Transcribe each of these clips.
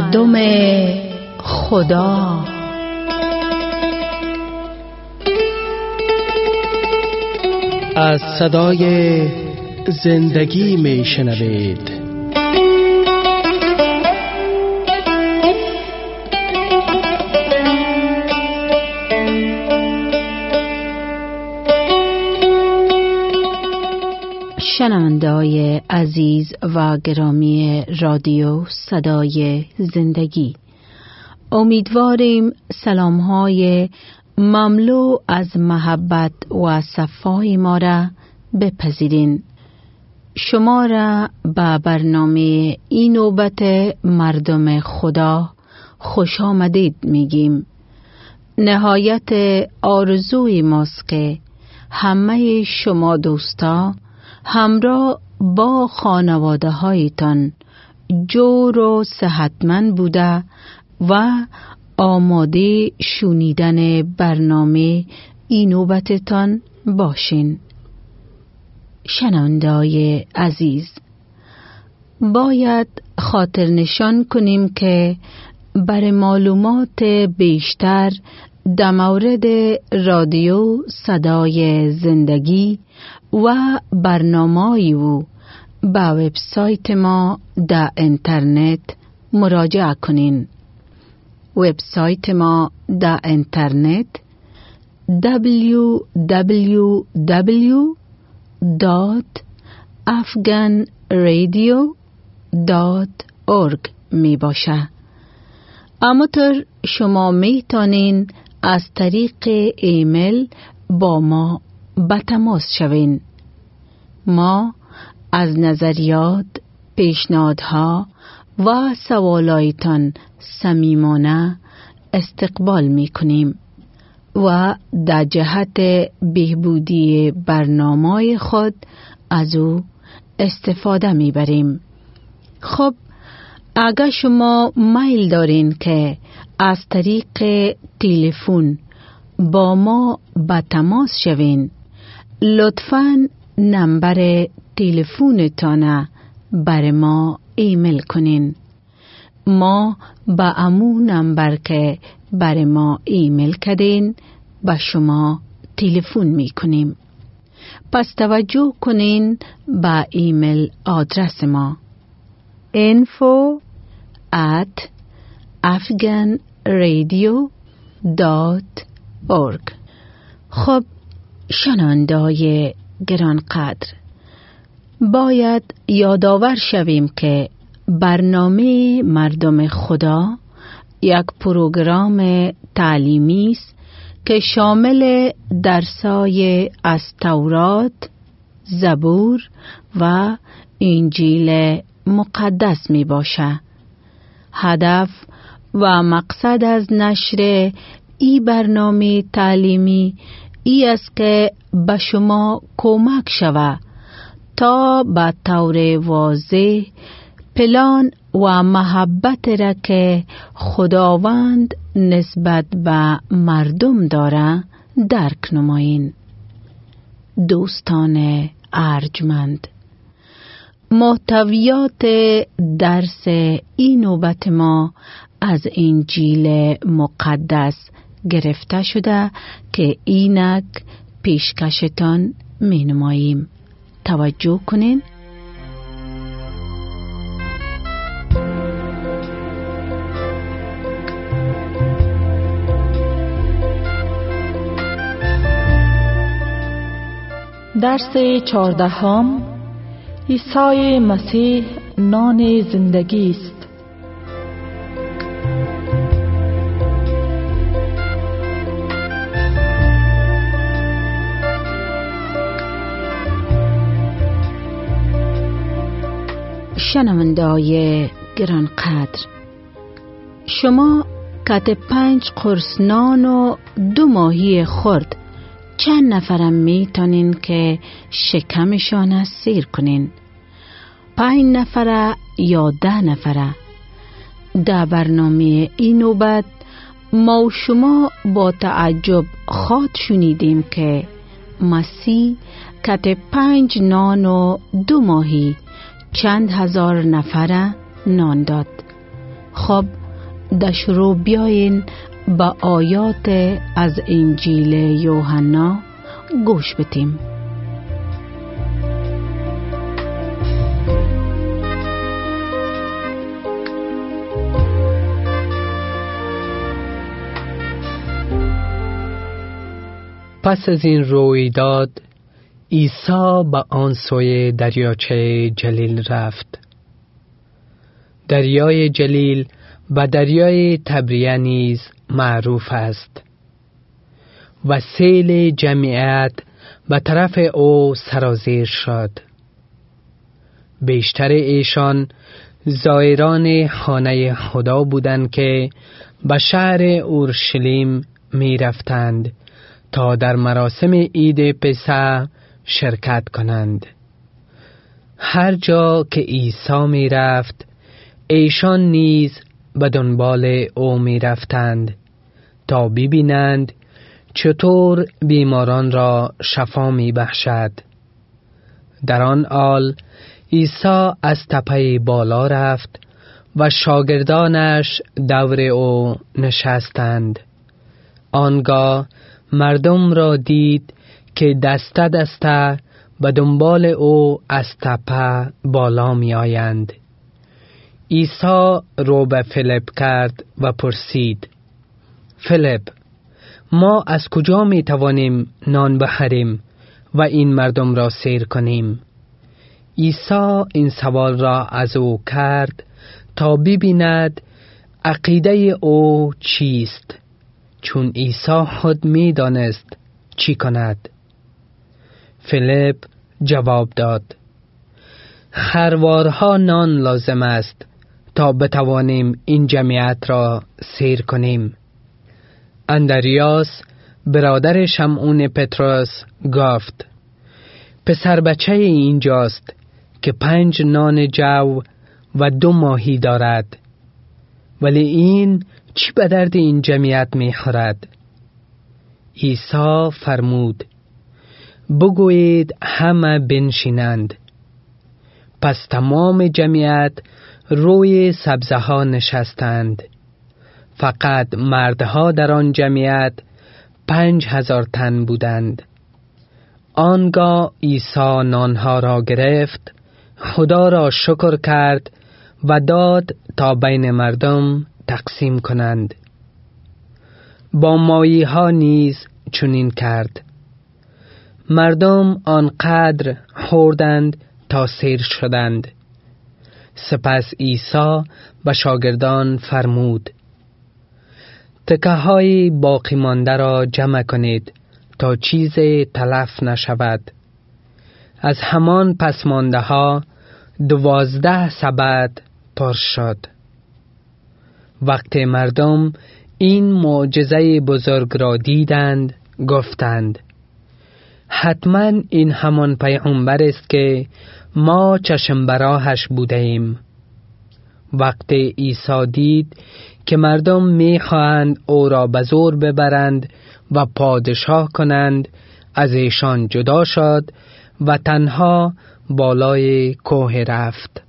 مردم خدا. از صدای زندگی می شنوید. شنونده‌های عزیز و گرامی رادیو صدای زندگی، امیدواریم سلام‌های مملو از محبت و صفای ما را بپذیرین. شما را به برنامه این نوبت مردم خدا خوش آمدید میگیم. نهایت آرزوی ماست که همه شما دوستا همراه با خانواده هایتان جور و صحتمند بوده و آماده شنیدن برنامه این نوبتتان باشین. شنونده‌های عزیز، باید خاطر نشان کنیم که برای معلومات بیشتر در مورد رادیو صدای زندگی و برنامه‌ای و به وبسایت ما در اینترنت مراجعه کنین. وبسایت ما در اینترنت www.afghanradio.org می باشه. همانطور شما می توانین از طریق ایمیل با ما به تماس شوین. ما از نظریات، پیشنهادها و سوالایتان صمیمانه استقبال می کنیم و در جهت بهبودی برنامه خود از او استفاده می بریم. خب، اگر شما میل دارین که از طریق تلفن با ما به تماس شوین، لطفاً نمبر تلفنتان بر ما ایمیل کنین. ما با امو نمبر که بر ما ایمیل کردین با شما تلفن می کنیم. پس توجه کنین با ایمیل آدرس ما info@afghanradio.org. خب شنونده‌های گرانقدر، باید یادآور شویم که برنامه مردم خدا یک پروگرام تعلیمی است که شامل درسای از تورات، زبور و انجیل مقدس می باشه. هدف و مقصد از نشر این برنامه تعلیمی ای است که به شما کمک شود تا به طور واضح پلان و محبت را که خداوند نسبت به مردم داره درک نمایین. دوستان ارجمند، محتویات درس این نوبت ما از انجیل مقدس گرفته شده که اینک پیشکشتان می نماییم. توجه کنین. درس 14 عیسی مسیح نان زندگی است. شنونده‌های گرانقدر، شما کت 5 قرص نان و 2 ماهی خرد چند نفرم میتونین که شکمشان سیر کنین؟ 5 نفره یا 10 نفره؟ در برنامه این نوبت ما و شما با تعجب خواد شنیدیم که مسیح کت 5 نان و 2 ماهی چند هزار نفره نان داد. خب در شروع بیاین با آیات از انجیل یوحنا گوش بدیم. پس از این رویداد عیسی به آن سوی دریاچه جلیل رفت. دریای جلیل و دریای تبریه نیز معروف است و سیل جمعیت به طرف او سرازیر شد. بیشتر ایشان زائران خانه خدا بودند که به شهر اورشلیم می رفتند تا در مراسم عید پسح شرکت کنند. هر جا که عیسی می رفت ایشان نیز به دنبال او می رفتند تا ببینند چطور بیماران را شفا می بخشد. در آن حال عیسی از تپه بالا رفت و شاگردانش دور او نشستند. آنگاه مردم را دید که دسته دسته به دنبال او از تپه بالا می آیند. عیسی رو به فیلیپ کرد و پرسید: فیلیپ، ما از کجا می توانیم نان بخریم و این مردم را سیر کنیم؟ عیسی این سوال را از او کرد تا ببیند عقیده او چیست، چون عیسی خود می دانست چی کند. فیلیپ جواب داد: خروارها نان لازم است تا بتوانیم این جمعیت را سیر کنیم. اندریاس برادر شمعون پتروس گفت: پسر بچه اینجاست که 5 نان جو و 2 ماهی دارد، ولی این چی به درد این جمعیت می خورد؟ عیسی فرمود: بگویید همه بنشینند. پس تمام جمعیت روی سبزه ها نشستند. فقط مردها در آن جمعیت 5000 تن بودند. آنگاه عیسی نانها را گرفت، خدا را شکر کرد و داد تا بین مردم تقسیم کنند. با ماهی ها نیز چنین کرد. مردم آنقدر خوردند تا سیر شدند. سپس عیسی به شاگردان فرمود: تکه های باقی مانده را جمع کنید تا چیز تلف نشود. از همان پس مانده ها 12 سبد پر شد. وقتی مردم این معجزه بزرگ را دیدند گفتند: حتما این همان پیغمبر است که ما چشم براهش بوده ایم. وقتی عیسی دید که مردم میخواهند او را به زور ببرند و پادشاه کنند، از ایشان جدا شد و تنها بالای کوه رفت.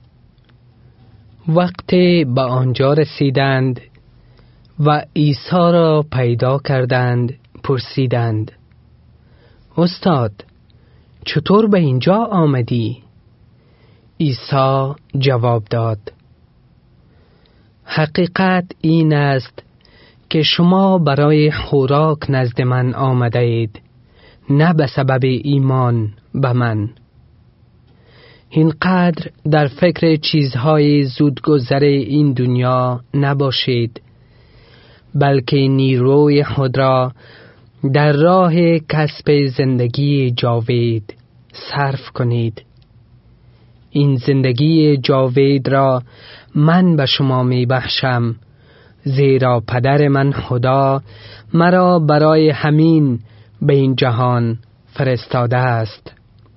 وقتی به آنجا رسیدند و عیسی را پیدا کردند پرسیدند: استاد، چطور به اینجا آمدی؟ عیسی جواب داد: حقیقت این است که شما برای خوراک نزد من آمده اید، نه به سبب ایمان به من. اینقدر در فکر چیزهای زودگذر این دنیا نباشید، بلکه نیروی خود را در راه کسب زندگی جاوید صرف کنید. این زندگی جاوید را من به شما می بخشم، زیرا پدر من خدا مرا برای همین به این جهان فرستاده است.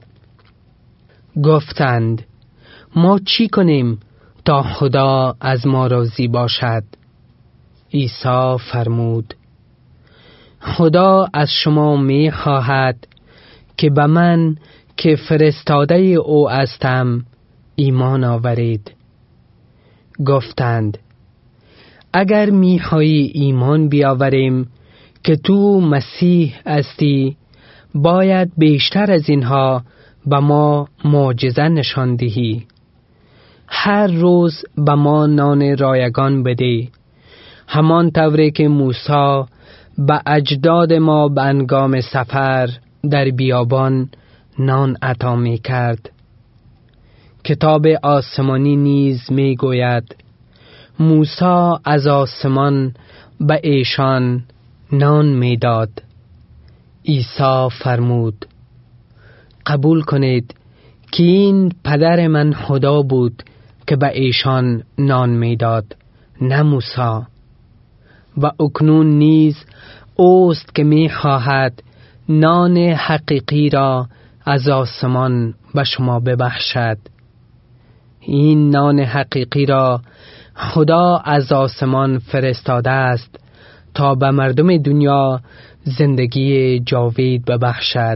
گفتند: ما چی کنیم تا خدا از ما راضی باشد؟ عیسی فرمود: خدا از شما می خواهد که به من که فرستاده او هستم ایمان آورید. گفتند: اگر می‌خواهی ایمان بیاوریم که تو مسیح هستی، باید بیشتر از اینها به ما معجزه نشان دهی. هر روز به ما نان رایگان بده، همان طوری که موسی به اجداد ما به هنگام سفر در بیابان نان عطا می کرد. کتاب آسمانی نیز می گوید موسی از آسمان به ایشان نان می داد. عیسی فرمود قبول کنید که این پدر من خدا بود که به ایشان نان می داد، نه موسی. و اکنون نیز اوست که می خواهد نان حقیقی را از آسمان به شما ببخشد. این نان حقیقی را خدا از آسمان فرستاده است تا به مردم دنیا زندگی جاوید ببخشد.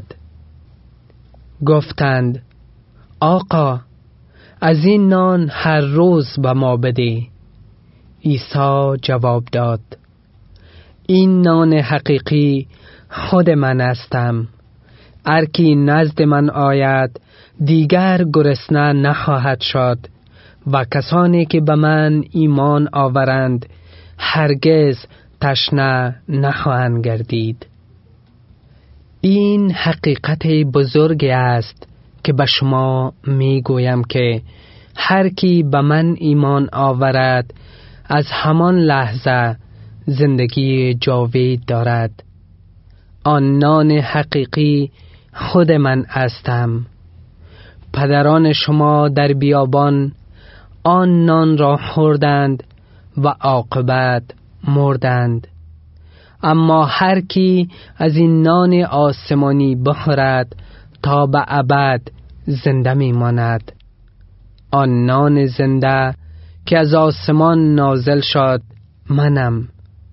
گفتند آقا از این نان هر روز به ما بده. عیسی جواب داد این نان حقیقی خود من هستم. هر کی نزد من آید دیگر گرسنه نخواهد شد و کسانی که به من ایمان آورند هرگز تشنه نخواهند گردید. این حقیقت بزرگی است که به شما می گویم که هر کی به من ایمان آورد از همان لحظه زندگی جاوید دارد. آن نان حقیقی خود من هستم. پدران شما در بیابان آن نان را خوردند و عاقبت مردند. اما هر کی از این نان آسمانی بخورد تا به ابد زنده می ماند. آن نان زنده که از آسمان نازل شد منم.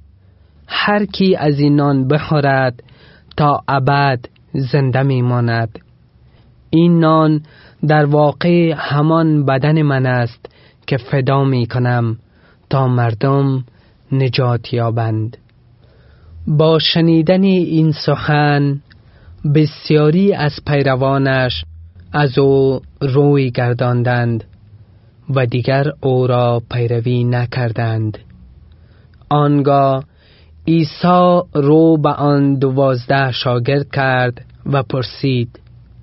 هر کی از این نان بخورد تا ابد زنده می ماند. این نان در واقع همان بدن من است که فدا می کنم تا مردم نجات یابند. با شنیدن این سخن بسیاری از پیروانش از او روی گرداندند و دیگر او را پیروی نکردند. آنگاه عیسی رو به آن 12 شاگرد کرد و پرسید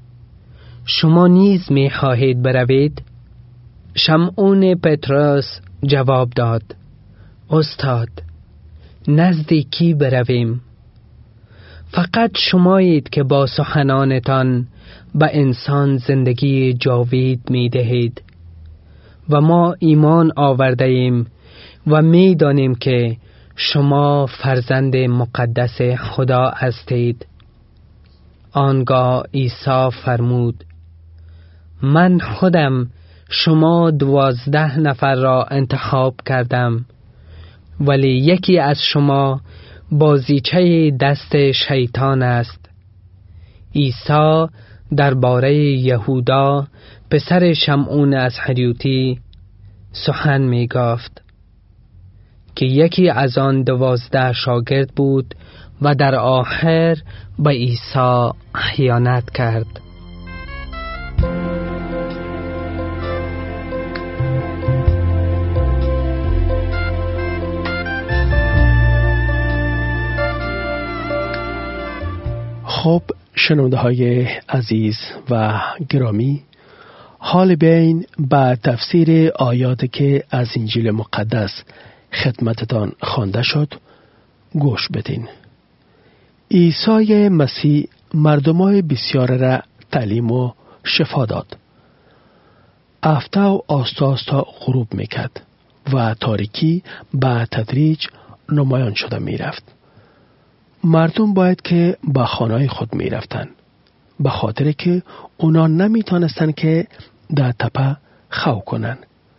شما نیز می خواهید بروید؟ شمعون پطرس جواب داد استاد نزد کی برویم؟ فقط شمایید که با سخنانتان به انسان زندگی جاوید می دهید و ما ایمان آورده ایم و می دانیم که شما فرزند مقدس خدا هستید. آنگاه عیسی فرمود من خودم شما 12 نفر را انتخاب کردم، ولی یکی از شما بازیچه دست شیطان است. عیسی درباره یهودا پسر شمعون از حریوتی سخن می گفت که یکی از آن 12 شاگرد بود و در آخر به عیسی خیانت کرد. خب شنونده های عزیز و گرامی، حال بیاین به تفسیر آیاتی که از انجیل مقدس خدمتتان خوانده شد گوش بدین. عیسی مسیح مردمای بسیار را تعلیم و شفا داد. افتاو آستا غروب میکرد و تاریکی به تدریج نمایان شده میرفت. مردم باید که به خانه خود می رفتن، به خاطر که اونا نمی تانستن که در تپه خو کنن.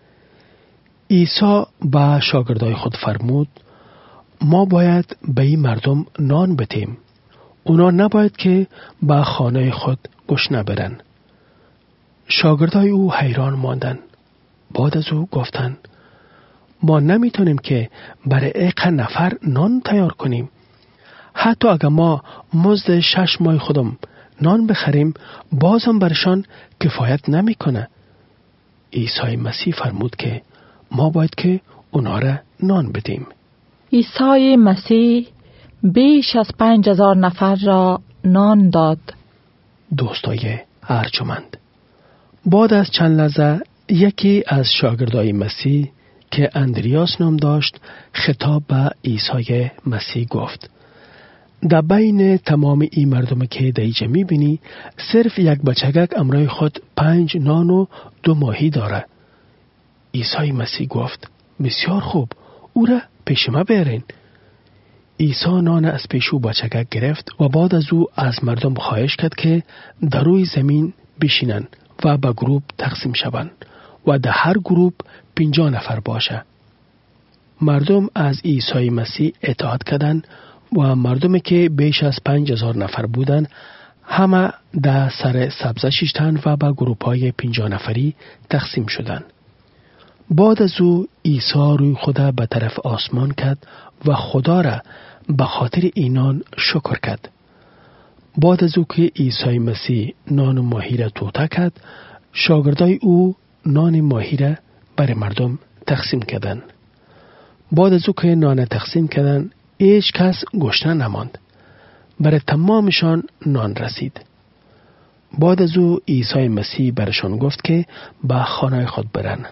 عیسی به شاگردای خود فرمود ما باید به این مردم نان بدیم. اونا نباید که به خانه خود گشنه برن. شاگردای او حیران ماندن. بعد از او گفتن ما نمیتونیم که برای یک نفر نان تیار کنیم. حتی اگر ما مزد 6 ماه خودم نان بخریم بازم برشان کفایت نمیکنه. عیسی مسیح فرمود که ما باید که اونا را نان بدیم. عیسی مسیح بیش از 5000 نفر را نان داد. دوستای ارجمند، بعد از چند لحظه یکی از شاگردای مسیح که اندریاس نام داشت خطاب به عیسی مسیح گفت: در بین تمام این مردم که دیجه میبینی صرف یک بچگک امرای خود 5 نان و 2 ماهی داره. عیسی مسیح گفت: بسیار خوب، او را پیش ما بیارین. عیسی نان از پیش او بچگک گرفت و بعد از او از مردم خواهش کرد که در روی زمین بشینن و به گروپ تقسیم شوند و در هر گروپ 50 نفر باشه. مردم از عیسی مسیح اطاعت کردند و مردمی که بیش از 5000 نفر بودند همه در سر سبزه شیشتند و به گروپ‌های 50 نفری تقسیم شدند. بعد از او عیسی روی خدا به طرف آسمان کرد و خدا را به خاطر اینان شکر کرد. بعد از او که عیسی مسیح نان و ماهی را توطئه کرد، شاگردای او نان ماهی را برای مردم تقسیم کردند. بعد از او که نان تقسیم کردند، هیچ کس گشنه نماند. برای تمامشان نان رسید. بعد از او عیسی مسیح برشان گفت که به خانه خود برن.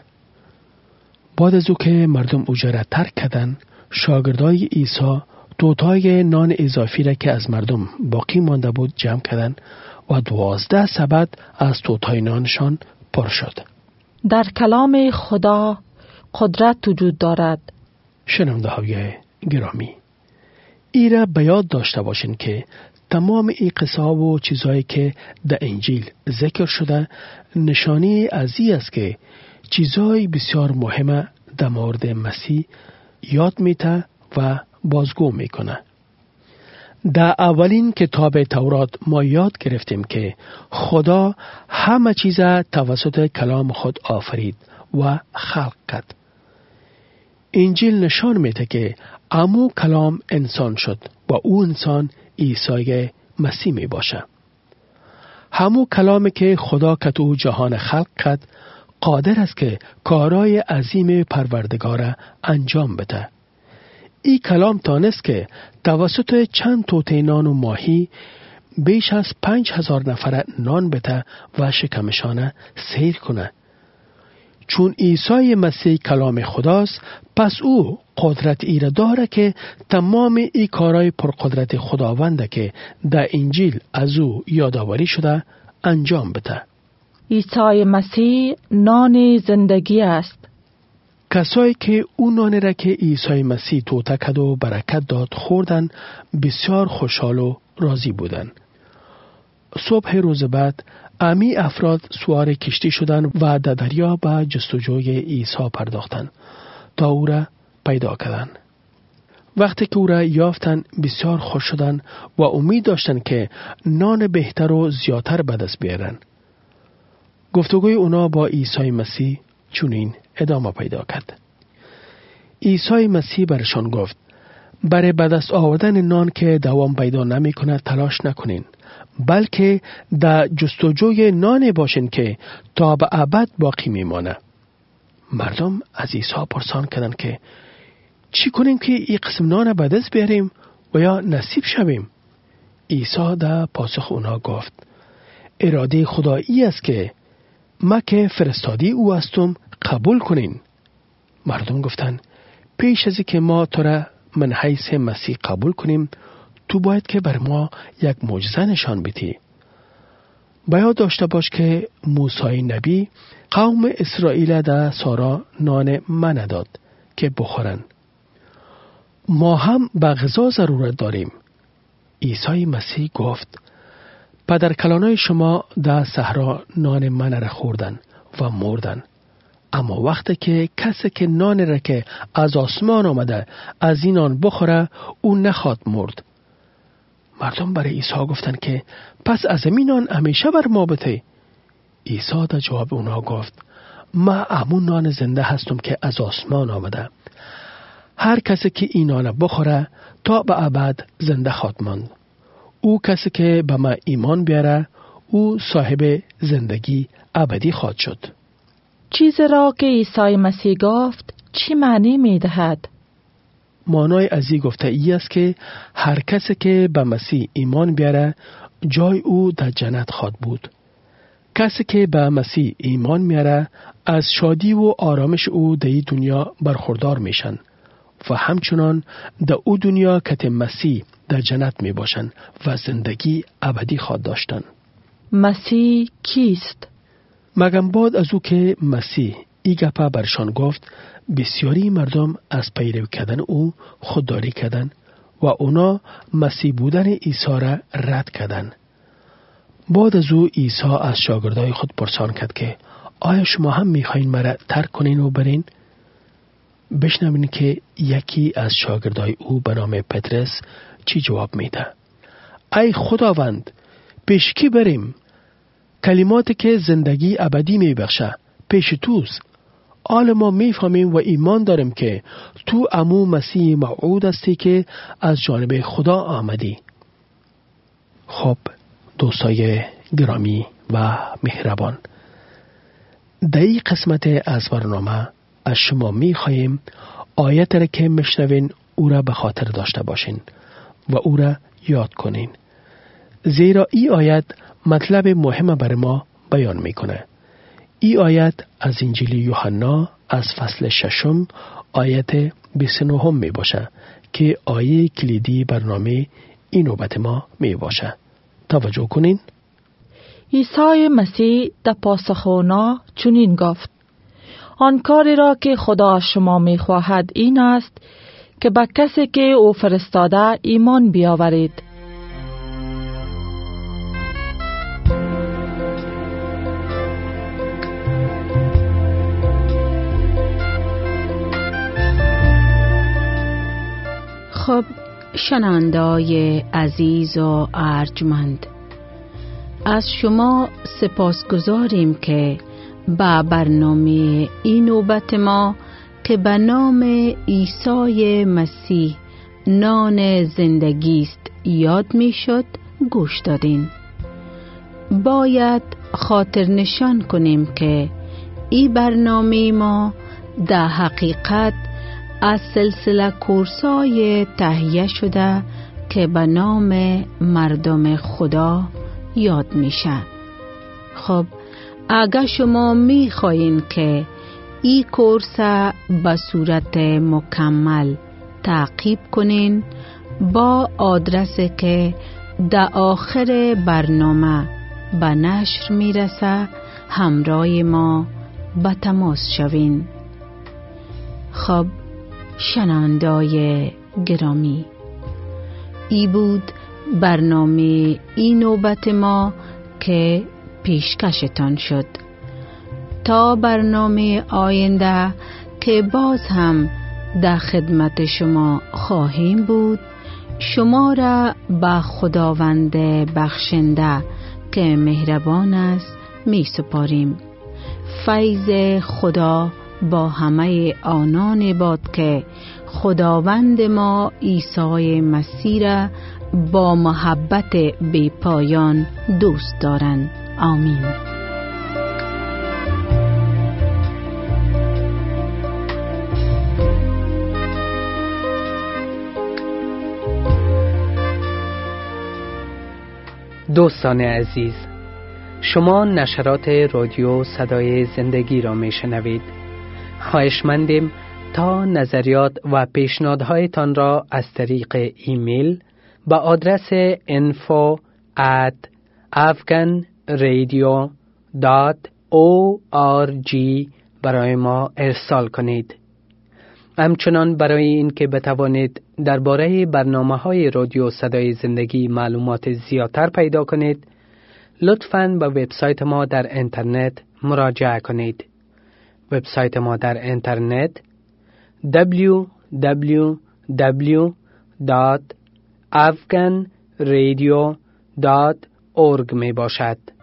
بعد از او که مردم اوجه را ترک کردند، شاگردای عیسی توتای نان اضافی را که از مردم باقی مانده بود جمع کردند و 12 سبد از توتای نانشان پر شد. در کلام خدا قدرت وجود دارد. شنونده های گرامی، ای را به یاد داشته باشین که تمام این قصه و چیزهایی که در انجیل ذکر شده نشانی از این است که چیزهای بسیار مهمه در مورد مسیح یاد میته و بازگو میکنه. در اولین کتاب تورات ما یاد گرفتیم که خدا همه چیز توسط کلام خود آفرید و خلق کرد. انجیل نشان میده که امو کلام انسان شد و او انسان عیسی مسیح می باشه. همو کلامی که خدا که تو جهان خلق کرد قادر است که کارای عظیم پروردگار انجام بده. این کلام تانست که توسط چند توته نان و ماهی بیش از 5000 نفر نان بده و شکمشانه سیر کنه. چون عیسی مسیح کلام خداست، پس او قدرت ایره داره که تمام ای کارهای پرقدرت خداونده که در انجیل از او یادآوری شده انجام بده. عیسی مسیح نان زندگی است. کسایی که اون نان را که عیسی مسیح توطئه کرد و برکت داد خوردن بسیار خوشحال و راضی بودن. صبح روز بعد امی افراد سوار کشتی شدن و در دریا به جستجوی عیسی پرداختند تا او را پیدا کردند. وقتی که او را یافتند بسیار خوش شدند و امید داشتند که نان بهتر و زیادتر به دست بیارند. گفتگوی اونا با عیسی مسیح چنین ادامه پیدا کرد. عیسی مسیح برشان گفت: برای به دست آوردن نان که دوام پیدا نمی کند تلاش نکنین، بلکه در جستجوی نان باشین که تا به ابد باقی میمانه. مردم از عیسی پرسان کردند که چی کنیم که این قسم نان به دست بیاریم و یا نصیب شویم؟ عیسی در پاسخ اونا گفت: اراده خدایی است که ما که فرستادی او هستم قبول کنین. مردم گفتند: پیش از که ما تو را من حیث مسیح قبول کنیم، تو باید که بر ما یک معجزه نشان بدی. باید داشته باش که موسی نبی قوم اسرائیل در سارا نان من داد که بخورن. ما هم به غذا ضرورت داریم. عیسی مسیح گفت: پدر کلانای شما در صحرا نان من را خوردن و مردن، اما وقتی که کسی که نان را که از آسمان آمده از این نان بخوره او نخواد مرد. مردم برای عیسی گفتن که پس از این نان همیشه بر ما بده. عیسی در جواب اونا گفت: ما همون نان زنده هستم که از آسمان آمده. هر کسی که اینا را بخوره تا به ابد زنده خواهد ماند. او کسی که به من ایمان بیاره او صاحب زندگی ابدی خواهد شد. چیز را که عیسی مسیح گفت چی معنی می دهد؟ معنای از این گفته ای است که هر کسی که به مسیح ایمان بیاره جای او در جنت خواهد بود. کسی که به مسیح ایمان میاره از شادی و آرامش او در این دنیا برخوردار میشن و همچنان در او دنیا که مسیح در جنت می باشن و زندگی ابدی خواهد داشتن. مسیح کیست؟ مگم بعد از او که مسیح ای گپا برشان گفت، بسیاری مردم از پیرو کردن او خودداری کردن و اونا مسیح بودن عیسی را رد کردن. بعد از او عیسی از شاگردای خود پرسان کرد که آیا شما هم میخواین مرا ترک کنین و برین؟ بشنوین که یکی از شاگردای او به نام پترس چی جواب میده. ای خداوند، پیش کی بریم؟ کلماتی که زندگی ابدی میبخشه پیش توست. آل ما میفهمیم و ایمان داریم که تو امو مسیح موعود هستی که از جانب خدا آمدی. خب دوستای گرامی و مهربان، در این قسمت از برنامه از شما میخواهیم آیت را که میشنوین او را به خاطر داشته باشین و او را یاد کنین، زیرا این آیت مطلب مهم بر ما بیان میکنه. این آیت از انجیل یوحنا از فصل 6 آیت 29 می باشه که آیه کلیدی برنامه این نوبت ما می باشه. توجه کنین. عیسی مسیح در پاسخ اونا چنین گفت: آن کاری را که خدا شما می خواهد این است که به کسی که او فرستاده ایمان بیاورید. خب شنونده‌های عزیز و ارجمند، از شما سپاسگزاریم که با برنامه این نوبت ما که به نام عیسی مسیح نان زندگی است یاد می شد گوش دادین. باید خاطر نشان کنیم که این برنامه ما در حقیقت از سلسله کورسای تهیه شده که به نام مردم خدا یاد میشه. خب اگر شما میخواین که این کورس به صورت مکمل تعقیب کنین، با آدرسی که در آخر برنامه به نشر میرسه همراه ما به تماس شوین. خب شنونده‌های گرامی، ای بود برنامه این نوبت ما که پیشکشتان شد. تا برنامه آینده که باز هم در خدمت شما خواهیم بود، شما را به خداوند بخشنده که مهربان است می سپاریم. فیض خدا با همه آنان باد که خداوند ما عیسی مسیح را با محبت بی پایان دوست دارند. آمین. دوستان عزیز، شما نشرات رادیو صدای زندگی را می شنوید. خواهشمندیم تا نظریات و پیشنهادهایتان را از طریق ایمیل با آدرس info@afghanradio.org برای ما ارسال کنید. همچنان برای این که بتوانید درباره برنامه‌های رادیو صدای زندگی معلومات زیادتر پیدا کنید، لطفاً به وبسایت ما در اینترنت مراجعه کنید. وبسایت ما در اینترنت www.afghanradio.org می باشد.